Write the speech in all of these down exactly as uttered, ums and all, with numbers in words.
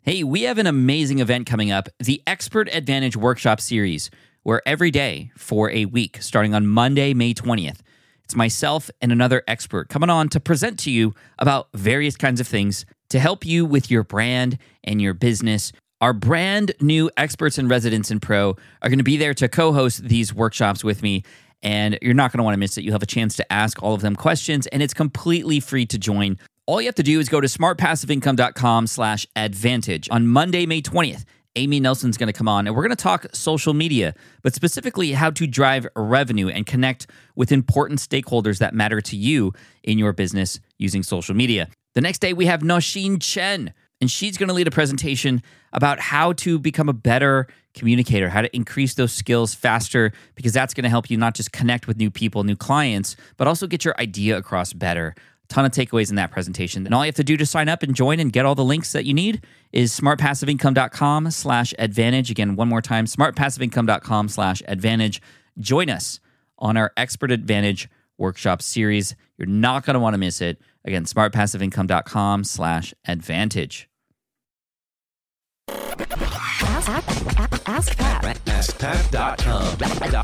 Hey, we have an amazing event coming up, the Expert Advantage Workshop Series, where every day for a week, starting on Monday, May twentieth, it's myself and another expert coming on to present to you about various kinds of things to help you with your brand and your business. Our brand new experts and residents in Pro are going to be there to co-host these workshops with me, and you're not going to want to miss it. You'll have a chance to ask all of them questions, and it's completely free to join. All you have to do is go to smartpassiveincome.com slash advantage. On Monday, May twentieth, Amy Nelson's going to come on, and we're going to talk social media, but specifically how to drive revenue and connect with important stakeholders that matter to you in your business using social media. The next day, we have Nosheen Chen, and she's going to lead a presentation about how to become a better communicator, how to increase those skills faster, because that's going to help you not just connect with new people, new clients, but also get your idea across better. Ton of takeaways in that presentation. And all you have to do to sign up and join and get all the links that you need is smartpassiveincome.com slash advantage. Again, one more time, smartpassiveincome.com slash advantage. Join us on our Expert Advantage Workshop Series. You're not going to want to miss it. Again, smartpassiveincome.com slash advantage. Ask, ask, ask Pat. ask pat dot com.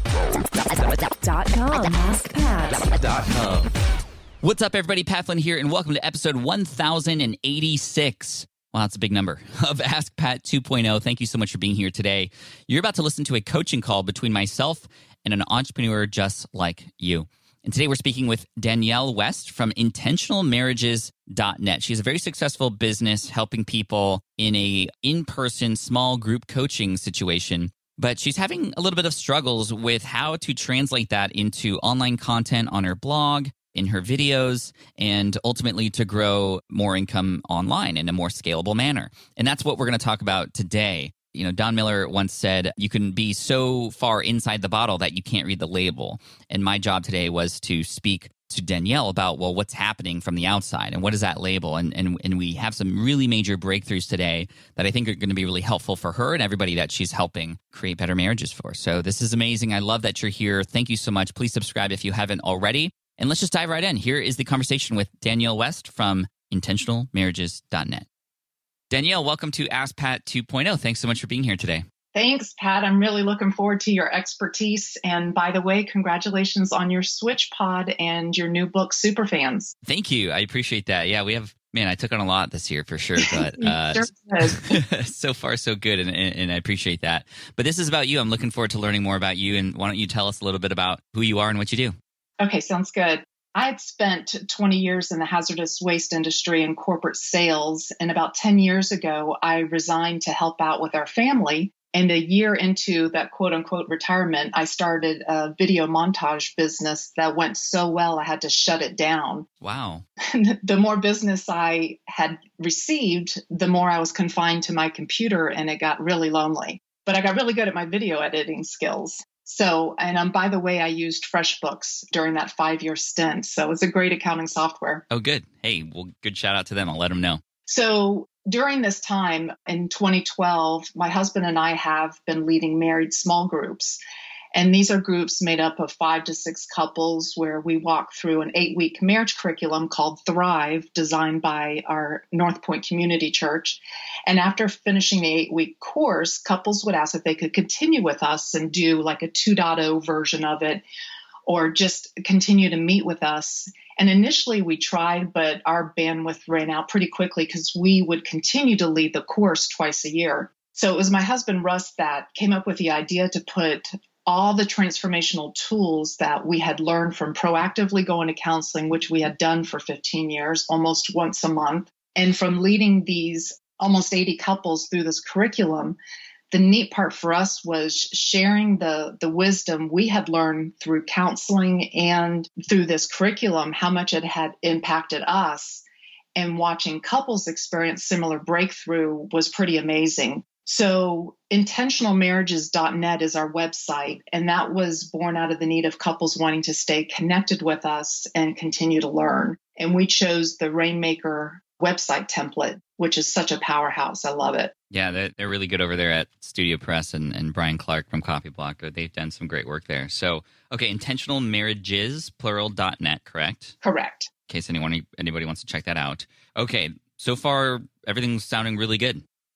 Dot com. ask pat dot com. What's up, everybody? Pat Flynn here, and welcome to episode one thousand eighty-six. Wow, that's a big number of Ask Pat two point oh. Thank you so much for being here today. You're about to listen to a coaching call between myself and an entrepreneur just like you. And today we're speaking with Danielle West from intentional marriages dot net. She has a very successful business helping people in a in-person small group coaching situation. But she's having a little bit of struggles with how to translate that into online content on her blog, in her videos, and ultimately to grow more income online in a more scalable manner. And that's what we're going to talk about today. You know, Don Miller once said, you can be so far inside the bottle that you can't read the label. And my job today was to speak to Danielle about, well, what's happening from the outside and what is that label? And, and, and we have some really major breakthroughs today that I think are going to be really helpful for her and everybody that she's helping create better marriages for. So this is amazing. I love that you're here. Thank you so much. Please subscribe if you haven't already. And let's just dive right in. Here is the conversation with Danielle West from intentional marriages dot net. Danielle, welcome to Ask Pat two point oh. Thanks so much for being here today. Thanks, Pat. I'm really looking forward to your expertise. And by the way, congratulations on your Switch Pod and your new book, Superfans. Thank you. I appreciate that. Yeah, we have, man, I took on a lot this year for sure, but uh, sure so far so good, and, and, and I appreciate that. But this is about you. I'm looking forward to learning more about you, and why don't you tell us a little bit about who you are and what you do? Okay, sounds good. I had spent twenty years in the hazardous waste industry and corporate sales, and about ten years ago, I resigned to help out with our family. And a year into that quote-unquote retirement, I started a video montage business that went so well, I had to shut it down. Wow. The more business I had received, the more I was confined to my computer, and it got really lonely. But I got really good at my video editing skills. So, and um, by the way, I used FreshBooks during that five-year stint. So it's a great accounting software. Oh, good. Hey, well, good shout out to them. I'll let them know. So during this time in twenty twelve, my husband and I have been leading married small groups. And these are groups made up of five to six couples where we walk through an eight-week marriage curriculum called Thrive, designed by our North Point Community Church. And after finishing the eight-week course, couples would ask if they could continue with us and do like a two point oh version of it, or just continue to meet with us. And initially we tried, but our bandwidth ran out pretty quickly because we would continue to lead the course twice a year. So it was my husband, Russ, that came up with the idea to put all the transformational tools that we had learned from proactively going to counseling, which we had done for fifteen years, almost once a month, and from leading these almost eighty couples through this curriculum. The neat part for us was sharing the, the wisdom we had learned through counseling and through this curriculum, how much it had impacted us, and watching couples experience similar breakthrough was pretty amazing. So intentional marriages dot net is our website, and that was born out of the need of couples wanting to stay connected with us and continue to learn. And we chose the Rainmaker website template, which is such a powerhouse. I love it. Yeah, they're, they're really good over there at Studio Press, and, and Brian Clark from Copyblock. They've done some great work there. So, okay, intentional marriages, plural, dot net, correct? Correct. In case anyone anybody wants to check that out. Okay, so far, everything's sounding really good.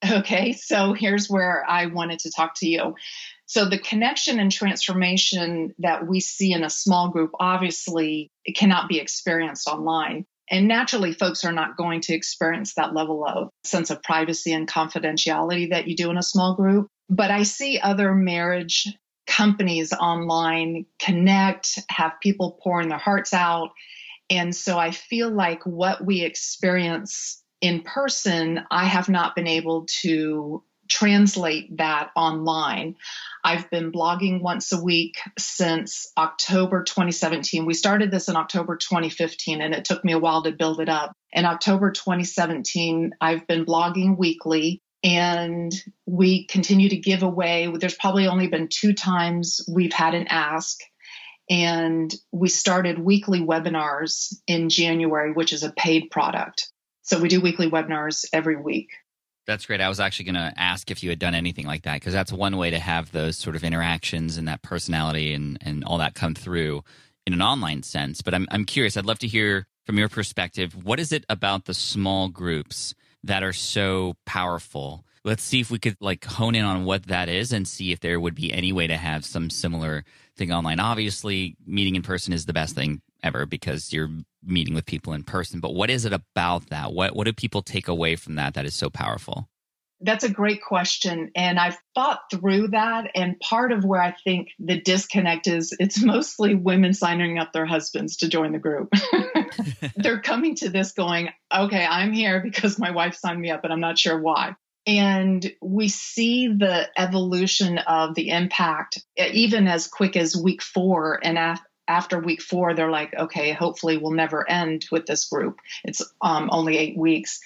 Okay, so here's where I wanted to talk to you. So the connection and transformation that we see in a small group, obviously, it cannot be experienced online. And naturally, folks are not going to experience that level of sense of privacy and confidentiality that you do in a small group. But I see other marriage companies online connect, have people pouring their hearts out. And so I feel like what we experience in person, I have not been able to translate that online. I've been blogging once a week since October twenty seventeen. We started this in October twenty fifteen, and it took me a while to build it up. In October twenty seventeen, I've been blogging weekly, and we continue to give away. There's probably only been two times we've had an ask. And we started weekly webinars in January, which is a paid product. So we do weekly webinars every week. That's great. I was actually going to ask if you had done anything like that, because that's one way to have those sort of interactions and that personality and, and all that come through in an online sense. But I'm I'm curious. I'd love to hear from your perspective, what is it about the small groups that are so powerful? Let's see if we could like hone in on what that is and see if there would be any way to have some similar thing online. Obviously, meeting in person is the best thing ever because you're meeting with people in person. But what is it about that? What what do people take away from that that is so powerful? That's a great question. And I've thought through that. And part of where I think the disconnect is, it's mostly women signing up their husbands to join the group. They're coming to this going, okay, I'm here because my wife signed me up, but I'm not sure why. And we see the evolution of the impact, even as quick as week four. And af- after week four, they're like, okay, hopefully we'll never end with this group. It's um, only eight weeks.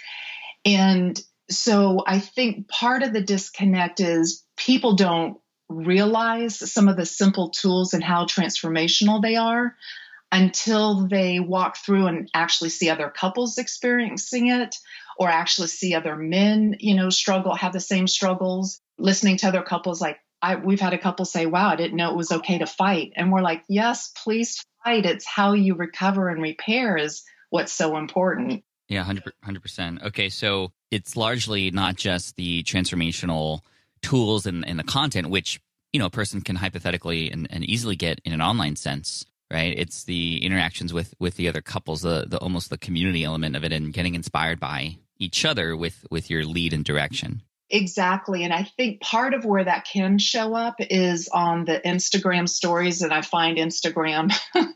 And so I think part of the disconnect is people don't realize some of the simple tools and how transformational they are until they walk through and actually see other couples experiencing it, or actually see other men, you know, struggle, have the same struggles. Listening to other couples, like I, we've had a couple say, wow, I didn't know it was okay to fight. And we're like, yes, please fight. It's how you recover and repair is what's so important. Yeah, one hundred percent. Okay, so it's largely not just the transformational tools and, and the content, which, you know, a person can hypothetically and, and easily get in an online sense, right? It's the interactions with, with the other couples, the, the almost the community element of it, and getting inspired by each other with, with your lead and direction. Exactly. And I think part of where that can show up is on the Instagram stories. And I find Instagram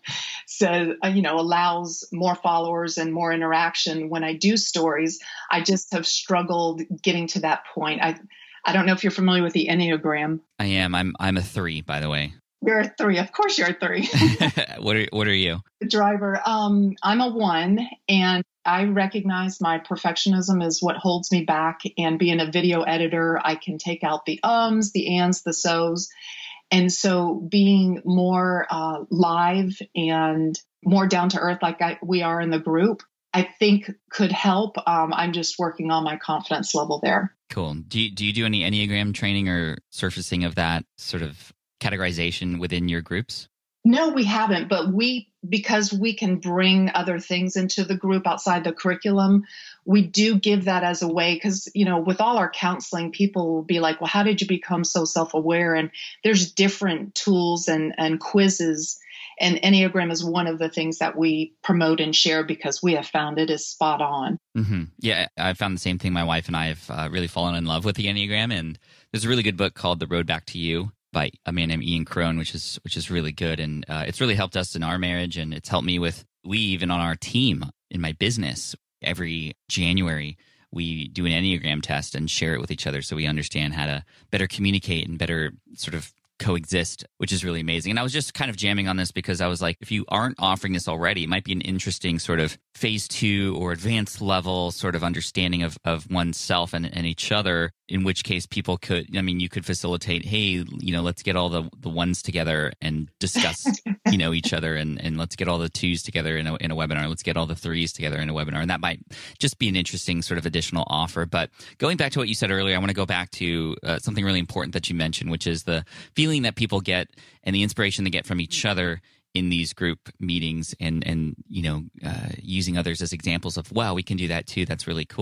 so, you know, allows more followers and more interaction when I do stories. I just have struggled getting to that point. I I don't know if you're familiar with the Enneagram. I am. I'm I'm a three, by the way. You're a three. Of course you're a three. What are what are you? The driver. Um, I'm a one, and I recognize my perfectionism is what holds me back. And being a video editor, I can take out the ums, the ands, the so's. And so being more uh, live and more down to earth like I, we are in the group, I think could help. Um, I'm just working on my confidence level there. Cool. Do you, do you do any Enneagram training or surfacing of that sort of categorization within your groups? No, we haven't, but we, because we can bring other things into the group outside the curriculum, we do give that as a way, because, you know, with all our counseling, people will be like, well, how did you become so self-aware? And there's different tools and, and quizzes, and Enneagram is one of the things that we promote and share because we have found it is spot on. Mm-hmm. Yeah, I found the same thing. My wife and I have uh, really fallen in love with the Enneagram, and there's a really good book called The Road Back to You by a man named Ian Crone, which is which is really good. And uh, it's really helped us in our marriage, and it's helped me with, we even on our team in my business, every January, we do an Enneagram test and share it with each other so we understand how to better communicate and better sort of coexist, which is really amazing. And I was just kind of jamming on this because I was like, if you aren't offering this already, it might be an interesting sort of phase two or advanced level sort of understanding of, of oneself and, and each other, in which case people could, I mean, you could facilitate, hey, you know, let's get all the, the ones together and discuss, you know, each other, and, and let's get all the twos together in a, in a webinar. Let's get all the threes together in a webinar. And that might just be an interesting sort of additional offer. But going back to what you said earlier, I want to go back to uh, something really important that you mentioned, which is the feeling that people get and the inspiration they get from each other in these group meetings, and, and you know, uh, using others as examples of, wow, we can do that too. That's really cool.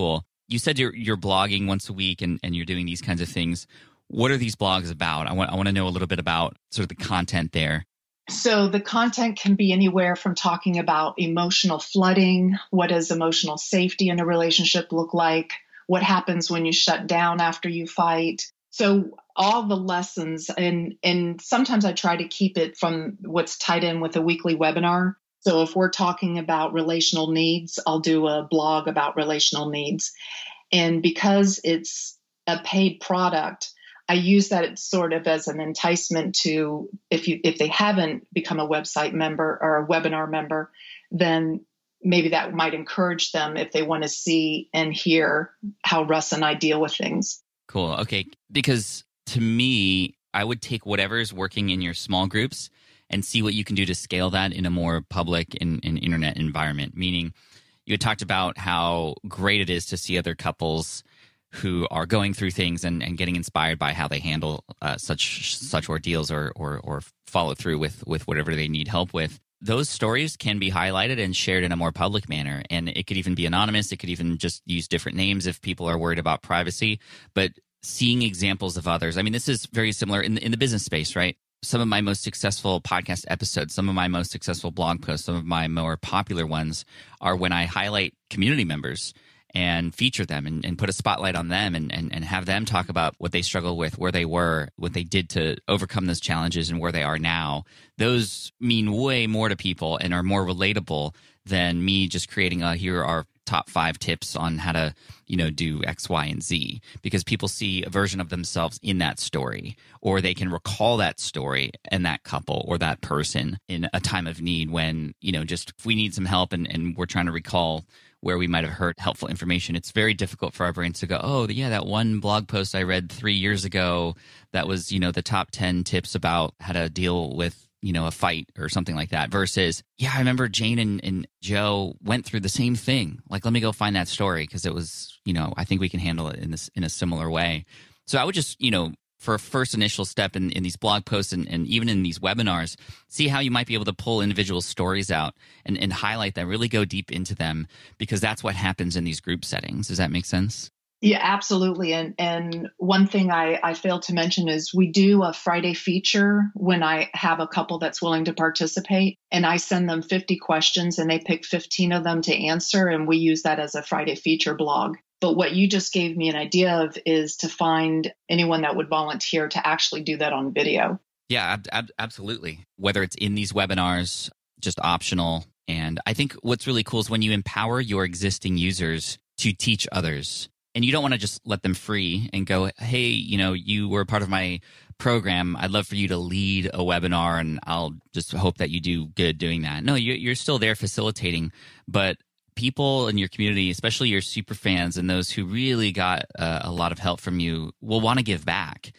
You said you're you're blogging once a week and, and you're doing these kinds of things. What are these blogs about? I want I want to know a little bit about sort of the content there. So the content can be anywhere from talking about emotional flooding, what does emotional safety in a relationship look like, what happens when you shut down after you fight. So all the lessons, and and sometimes I try to keep it from what's tied in with a weekly webinar. So if we're talking about relational needs, I'll do a blog about relational needs. And because it's a paid product, I use that sort of as an enticement to, if you if they haven't become a website member or a webinar member, then maybe that might encourage them if they want to see and hear how Russ and I deal with things. Cool. Okay. Because to me, I would take whatever is working in your small groups and see what you can do to scale that in a more public and, and internet environment. Meaning, you had talked about how great it is to see other couples who are going through things and, and getting inspired by how they handle uh, such such ordeals or, or or follow through with with whatever they need help with. Those stories can be highlighted and shared in a more public manner. And it could even be anonymous. It could even just use different names if people are worried about privacy. But seeing examples of others, I mean, this is very similar in the, in the business space, right? Some of my most successful podcast episodes, some of my most successful blog posts, some of my more popular ones are when I highlight community members and feature them and, and put a spotlight on them and, and, and have them talk about what they struggle with, where they were, what they did to overcome those challenges and where they are now. Those mean way more to people and are more relatable than me just creating a, here are top five tips on how to, you know, do X, Y, and Z, because people see a version of themselves in that story, or they can recall that story and that couple or that person in a time of need when, you know, just if we need some help and, and we're trying to recall where we might have heard helpful information. It's very difficult for our brains to go, oh, yeah, that one blog post I read three years ago, that was, you know, the top ten tips about how to deal with, you know, a fight or something like that, versus, yeah, I remember Jane and, and Joe went through the same thing. Like, let me go find that story because it was, you know, I think we can handle it in this in a similar way. So I would just, you know, for a first initial step in, in these blog posts and, and even in these webinars, see how you might be able to pull individual stories out and, and highlight them, really go deep into them, because that's what happens in these group settings. Does that make sense? Yeah, absolutely. And and one thing I, I failed to mention is we do a Friday feature when I have a couple that's willing to participate, and I send them fifty questions and they pick fifteen of them to answer, and we use that as a Friday feature blog. But what you just gave me an idea of is to find anyone that would volunteer to actually do that on video. Yeah, ab- ab- absolutely. Whether it's in these webinars, just optional. And I think what's really cool is when you empower your existing users to teach others. And you don't want to just let them free and go, hey, you know, you were part of my program. I'd love for you to lead a webinar and I'll just hope that you do good doing that. No, you're still there facilitating, but people in your community, especially your super fans and those who really got uh, a lot of help from you, will want to give back.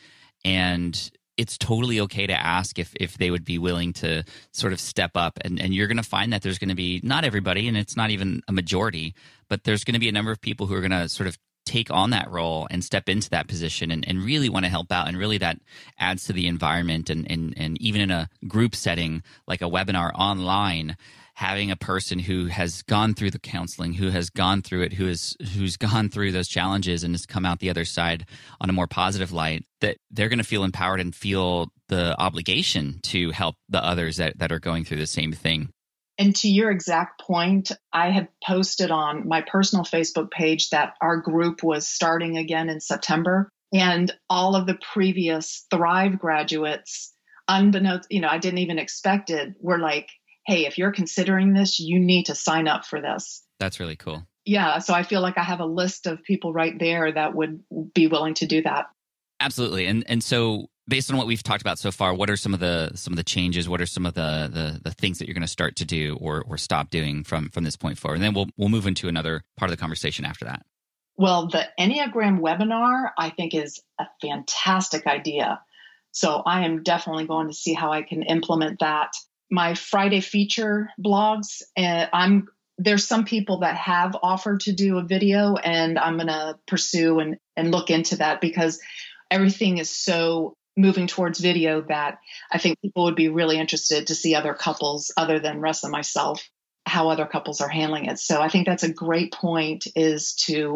And it's totally okay to ask if if they would be willing to sort of step up. And, and you're going to find that there's going to be, not everybody, and it's not even a majority, but there's going to be a number of people who are going to sort of take on that role and step into that position and, and really want to help out. And really that adds to the environment. And, and, and even in a group setting, like a webinar online, having a person who has gone through the counseling, who has gone through it, who is who's gone through those challenges and has come out the other side on a more positive light, that they're going to feel empowered and feel the obligation to help the others that, that are going through the same thing. And to your exact point, I had posted on my personal Facebook page that our group was starting again in September. And all of the previous Thrive graduates, unbeknownst, you know, I didn't even expect it, were like, hey, if you're considering this, you need to sign up for this. That's really cool. Yeah. So I feel like I have a list of people right there that would be willing to do that. Absolutely. And and so based on what we've talked about so far, what are some of the some of the changes? What are some of the the, the things that you're going to start to do or or stop doing from from this point forward? And then we'll we'll move into another part of the conversation after that. Well, the Enneagram webinar, I think, is a fantastic idea. So I am definitely going to see how I can implement that. My Friday feature blogs, uh, I'm there's some people that have offered to do a video, and I'm going to pursue and, and look into that, because everything is so moving towards video that I think people would be really interested to see other couples other than Russ and myself, how other couples are handling it. So I think that's a great point, is to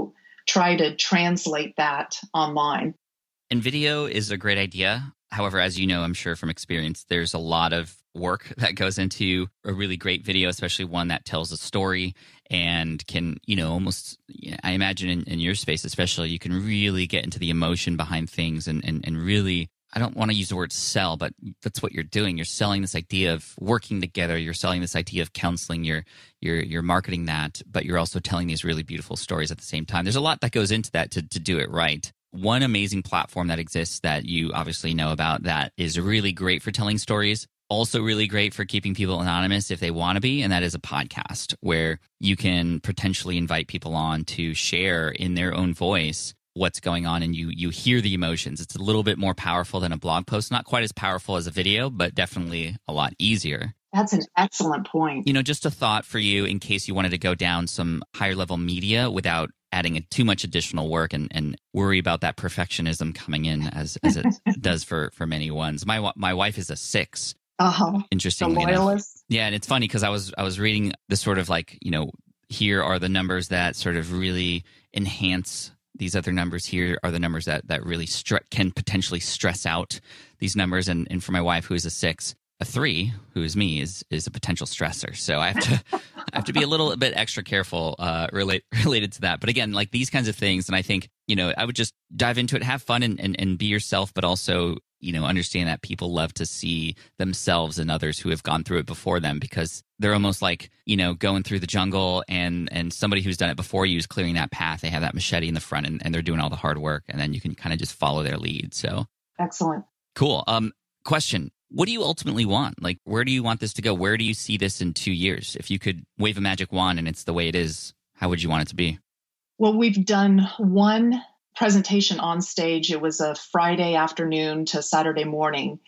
try to translate that online. And video is a great idea. However, as you know, I'm sure from experience, there's a lot of work that goes into a really great video, especially one that tells a story and can, you know, almost, I imagine in, in your space especially, you can really get into the emotion behind things and, and, and really, I don't want to use the word sell, but that's what you're doing. You're selling this idea of working together. You're selling this idea of counseling. You're you're you're marketing that, but you're also telling these really beautiful stories at the same time. There's a lot that goes into that to, to do it right. One amazing platform that exists that you obviously know about that is really great for telling stories, also really great for keeping people anonymous if they want to be, and that is a podcast where you can potentially invite people on to share in their own voice what's going on, and you you hear the emotions. It's a little bit more powerful than a blog post, not quite as powerful as a video, but definitely a lot easier. That's an excellent point. You know, just a thought for you in case you wanted to go down some higher level media without adding too much additional work and, and worry about that perfectionism coming in as, as it does for, for many ones. My my wife is a six. Uh-huh. Interestingly the loyalist. enough. Yeah, and it's funny because I was I was reading the sort of like, you know, here are the numbers that sort of really enhance these other numbers. Here are the numbers that that really stre- can potentially stress out these numbers. And, and for my wife, who is a six, a three, who is me, is is a potential stressor. So I have to I have to be a little bit extra careful uh, relate, related to that. But again, like these kinds of things, and I think, you know, I would just dive into it, have fun, and and, and be yourself, but also, you know, understand that people love to see themselves and others who have gone through it before them, because they're almost like, you know, going through the jungle and and somebody who's done it before you is clearing that path. They have that machete in the front and, and they're doing all the hard work, and then you can kind of just follow their lead. So excellent. Cool. Um, question. What do you ultimately want? Like, where do you want this to go? Where do you see this in two years? If you could wave a magic wand and it's the way it is, how would you want it to be? Well, we've done one presentation on stage. It was a Friday afternoon to Saturday morning.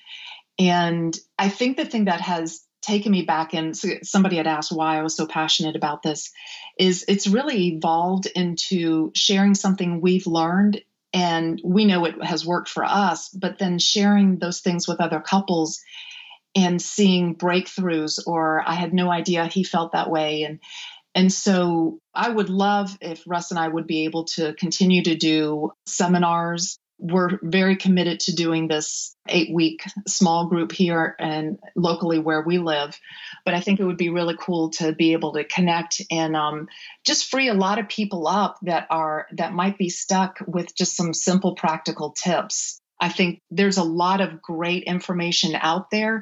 And I think the thing that has taken me back, and somebody had asked why I was so passionate about this, is it's really evolved into sharing something we've learned. And we know it has worked for us, but then sharing those things with other couples and seeing breakthroughs, or I had no idea he felt that way. And And so I would love if Russ and I would be able to continue to do seminars. We're very committed to doing this eight-week small group here and locally where we live. But I think it would be really cool to be able to connect and um, just free a lot of people up that are that might be stuck with just some simple practical tips. I think there's a lot of great information out there.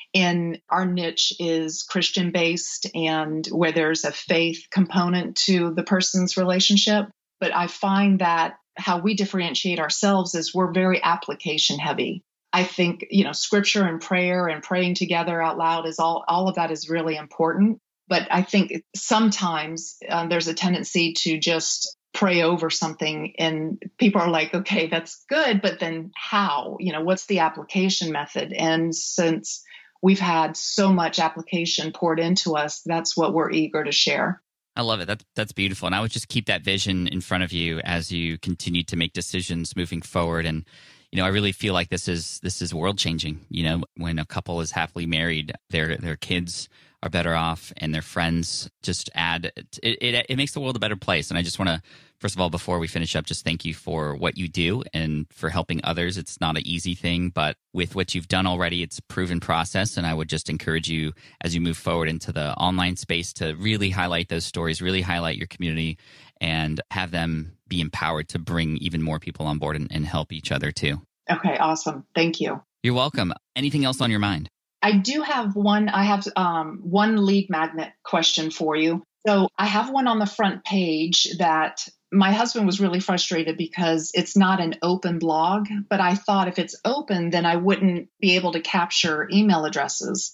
And our niche is Christian-based and where there's a faith component to the person's relationship. But I find that how we differentiate ourselves is we're very application heavy. I think, you know, scripture and prayer and praying together out loud is all, all of that is really important. But I think sometimes uh, there's a tendency to just pray over something and people are like, okay, that's good. But then how, you know, what's the application method? And since we've had so much application poured into us, that's what we're eager to share. I love it. That's, that's beautiful. And I would just keep that vision in front of you as you continue to make decisions moving forward. And, you know, I really feel like this is this is world changing. You know, when a couple is happily married, their their kids are better off and their friends just add, it, it, it makes the world a better place. And I just want to, first of all, before we finish up, just thank you for what you do and for helping others. It's not an easy thing, but with what you've done already, it's a proven process. And I would just encourage you as you move forward into the online space to really highlight those stories, really highlight your community and have them be empowered to bring even more people on board and, and help each other too. Okay, awesome. Thank you. You're welcome. Anything else on your mind? I do have one. I have um, one lead magnet question for you. So I have one on the front page that my husband was really frustrated because it's not an open blog, but I thought if it's open, then I wouldn't be able to capture email addresses.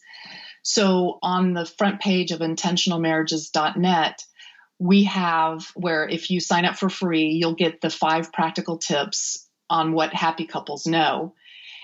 So on the front page of intentional marriages dot net, we have where if you sign up for free, you'll get the five practical tips on what happy couples know.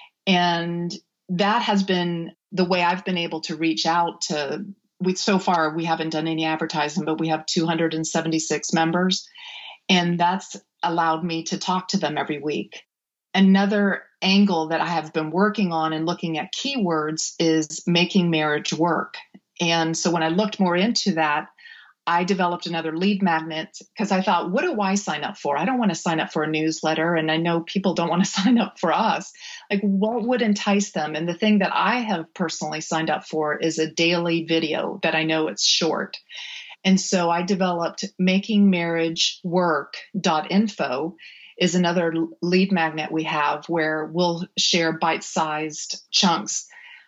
And that has been the way I've been able to reach out to, we, so far we haven't done any advertising, but we have two hundred seventy-six members. And that's allowed me to talk to them every week. Another angle that I have been working on and looking at keywords is making marriage work. And so when I looked more into that, I developed another lead magnet because I thought, what do I sign up for? I don't want to sign up for a newsletter. And I know people don't want to sign up for us. Like, what would entice them? And the thing that I have personally signed up for is a daily video that I know it's short. And so I developed making marriage work dot info is another lead magnet we have where we'll share bite-sized chunks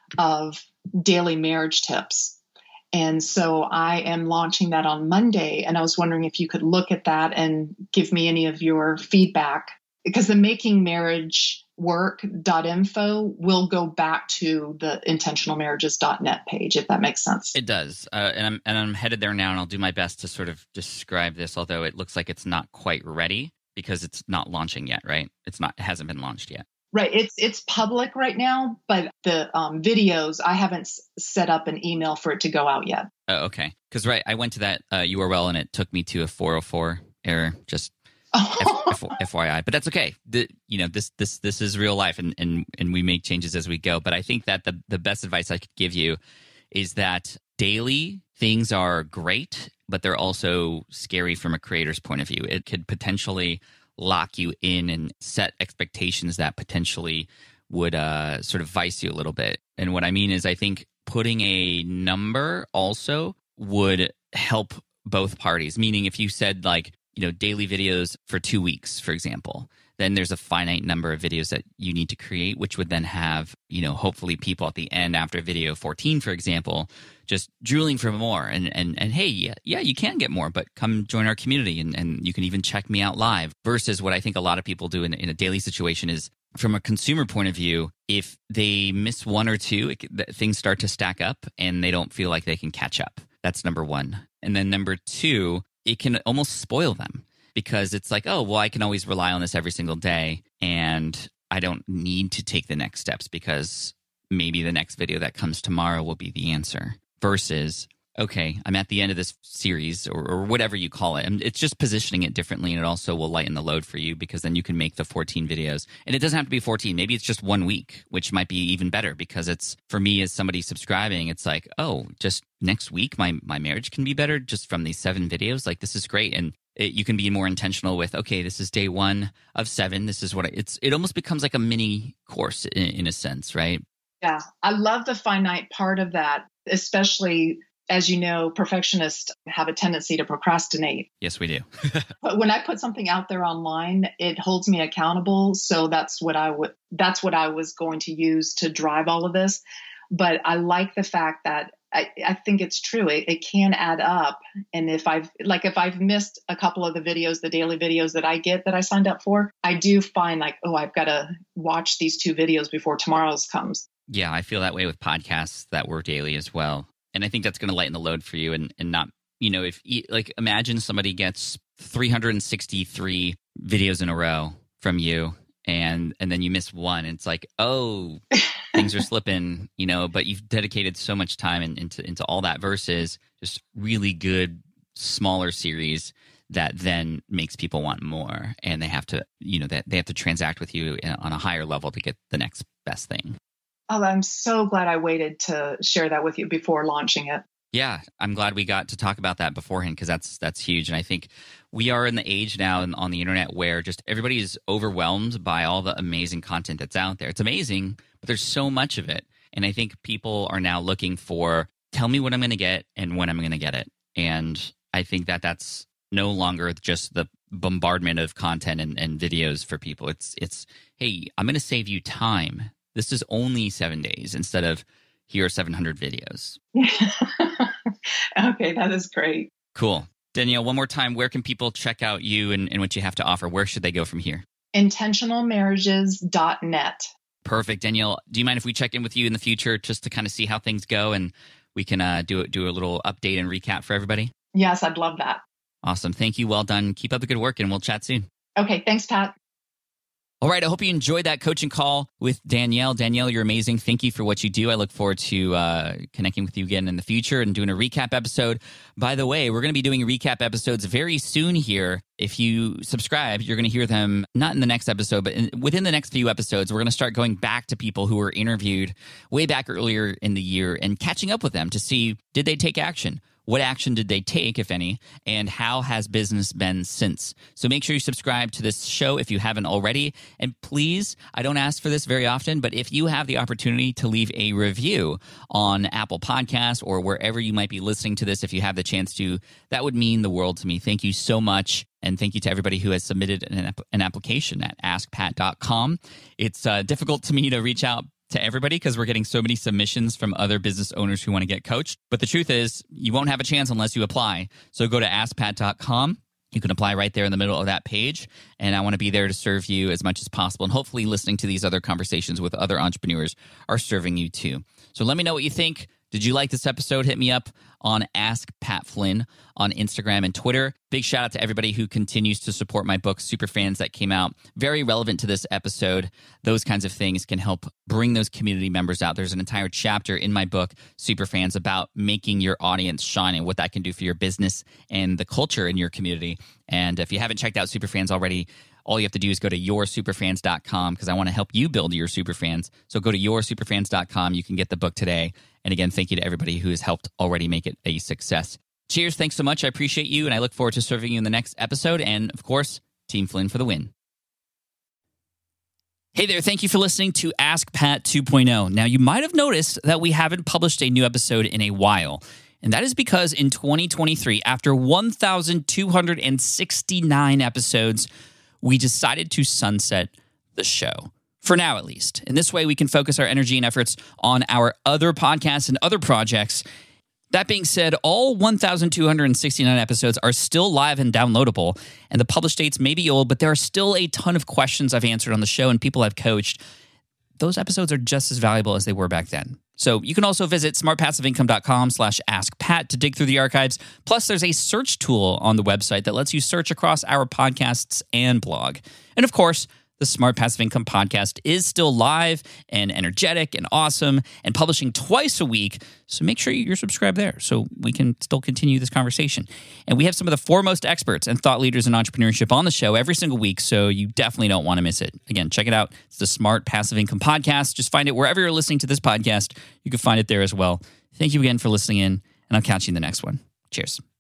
of daily marriage tips. And so I am launching that on Monday. And I was wondering if you could look at that and give me any of your feedback, because the making marriage work dot info will go back to the intentional marriages dot net page, if that makes sense. It does. Uh, and I'm and I'm headed there now, and I'll do my best to sort of describe this, although it looks like it's not quite ready because it's not launching yet, right? It's not, it hasn't been launched yet. Right. It's it's public right now, but the um, videos, I haven't s- set up an email for it to go out yet. Oh, okay. Because, right, I went to that uh, U R L and it took me to a four oh four error, just F- F- F Y I. But that's okay. The, you know, this this this is real life, and, and, and we make changes as we go. But I think that the, the best advice I could give you is that daily things are great, but they're also scary from a creator's point of view. It could potentially lock you in and set expectations that potentially would uh, sort of vice you a little bit. And what I mean is I think putting a number also would help both parties. Meaning if you said like, you know, daily videos for two weeks, for example, then there's a finite number of videos that you need to create, which would then have, you know, hopefully people at the end after video fourteen, for example, just drooling for more. And and and hey, yeah, yeah, you can get more, but come join our community and, and you can even check me out live. Versus what I think a lot of people do in, in a daily situation is, from a consumer point of view, if they miss one or two, it, things start to stack up and they don't feel like they can catch up. That's number one. And then number two, it can almost spoil them because it's like, oh, well, I can always rely on this every single day and I don't need to take the next steps because maybe the next video that comes tomorrow will be the answer. Versus, okay, I'm at the end of this series or, or whatever you call it. And it's just positioning it differently, and it also will lighten the load for you because then you can make the fourteen videos. And it doesn't have to be fourteen. Maybe it's just one week, which might be even better because it's, for me as somebody subscribing, it's like, oh, just next week my, my marriage can be better just from these seven videos. Like, this is great. And it, you can be more intentional with, okay, this is day one of seven. This is what I, it's, it almost becomes like a mini course in, in a sense, right? Yeah. I love the finite part of that, especially as you know, perfectionists have a tendency to procrastinate. Yes, we do. But when I put something out there online, it holds me accountable. So that's what I would, that's what I was going to use to drive all of this. But I like the fact that I, I think it's true. It, it can add up. And if I've, like, if I've missed a couple of the videos, the daily videos that I get that I signed up for, I do find like, oh, I've got to watch these two videos before tomorrow's comes. Yeah, I feel that way with podcasts that were daily as well. And I think that's going to lighten the load for you and, and not, you know, if like imagine somebody gets three hundred sixty-three videos in a row from you and and then you miss one. And it's like, oh, things are slipping, you know, but you've dedicated so much time in, into into all that versus just really good smaller series that then makes people want more. And they have to, you know, that they have to transact with you on a higher level to get the next best thing. Oh, I'm so glad I waited to share that with you before launching it. Yeah, I'm glad we got to talk about that beforehand because that's that's huge. And I think we are in the age now on the internet where just everybody is overwhelmed by all the amazing content that's out there. It's amazing, but there's so much of it. And I think people are now looking for, tell me what I'm going to get and when I'm going to get it. And I think that that's no longer just the bombardment of content and, and videos for people. It's, it's hey, I'm going to save you time. This is only seven days instead of here are seven hundred videos. Okay, that is great. Cool. Danielle, one more time, where can people check out you and, and what you have to offer? Where should they go from here? intentional marriages dot net. Perfect. Danielle, do you mind if we check in with you in the future just to kind of see how things go and we can uh, do, do a little update and recap for everybody? Yes, I'd love that. Awesome. Thank you. Well done. Keep up the good work and we'll chat soon. Okay, thanks, Pat. All right. I hope you enjoyed that coaching call with Danielle. Danielle, you're amazing. Thank you for what you do. I look forward to uh, connecting with you again in the future and doing a recap episode. By the way, we're going to be doing recap episodes very soon here. If you subscribe, you're going to hear them not in the next episode, but in, within the next few episodes, we're going to start going back to people who were interviewed way back earlier in the year and catching up with them to see, did they take action? What action did they take, if any, and how has business been since? So make sure you subscribe to this show if you haven't already. And please, I don't ask for this very often, but if you have the opportunity to leave a review on Apple Podcasts or wherever you might be listening to this, if you have the chance to, that would mean the world to me. Thank you so much. And thank you to everybody who has submitted an, app- an application at ask pat dot com. It's uh, difficult to me to reach out to everybody because we're getting so many submissions from other business owners who want to get coached. But the truth is, you won't have a chance unless you apply. So go to ask pat dot com. You can apply right there in the middle of that page. And I want to be there to serve you as much as possible. And hopefully listening to these other conversations with other entrepreneurs are serving you too. So let me know what you think. Did you like this episode? Hit me up on Ask Pat Flynn on Instagram and Twitter. Big shout out to everybody who continues to support my book, Superfans, that came out. Very relevant to this episode. Those kinds of things can help bring those community members out. There's an entire chapter in my book, Superfans, about making your audience shine and what that can do for your business and the culture in your community. And if you haven't checked out Superfans already, all you have to do is go to your superfans dot com because I want to help you build your superfans. So go to your superfans dot com. You can get the book today. And again, thank you to everybody who has helped already make it a success. Cheers. Thanks so much. I appreciate you. And I look forward to serving you in the next episode. And of course, Team Flynn for the win. Hey there. Thank you for listening to Ask Pat two point oh. Now, you might have noticed that we haven't published a new episode in a while. And that is because in twenty twenty-three, after one thousand two hundred sixty-nine episodes, we decided to sunset the show. For now, at least. In this way, we can focus our energy and efforts on our other podcasts and other projects. That being said, all one thousand two hundred sixty-nine episodes are still live and downloadable, and the published dates may be old, but there are still a ton of questions I've answered on the show and people I've coached. Those episodes are just as valuable as they were back then. So you can also visit smart passive income dot com slash ask pat to dig through the archives. Plus, there's a search tool on the website that lets you search across our podcasts and blog. And of course, the Smart Passive Income podcast is still live and energetic and awesome and publishing twice a week. So make sure you're subscribed there so we can still continue this conversation. And we have some of the foremost experts and thought leaders in entrepreneurship on the show every single week, so you definitely don't want to miss it. Again, check it out. It's the Smart Passive Income podcast. Just find it wherever you're listening to this podcast. You can find it there as well. Thank you again for listening in, and I'll catch you in the next one. Cheers.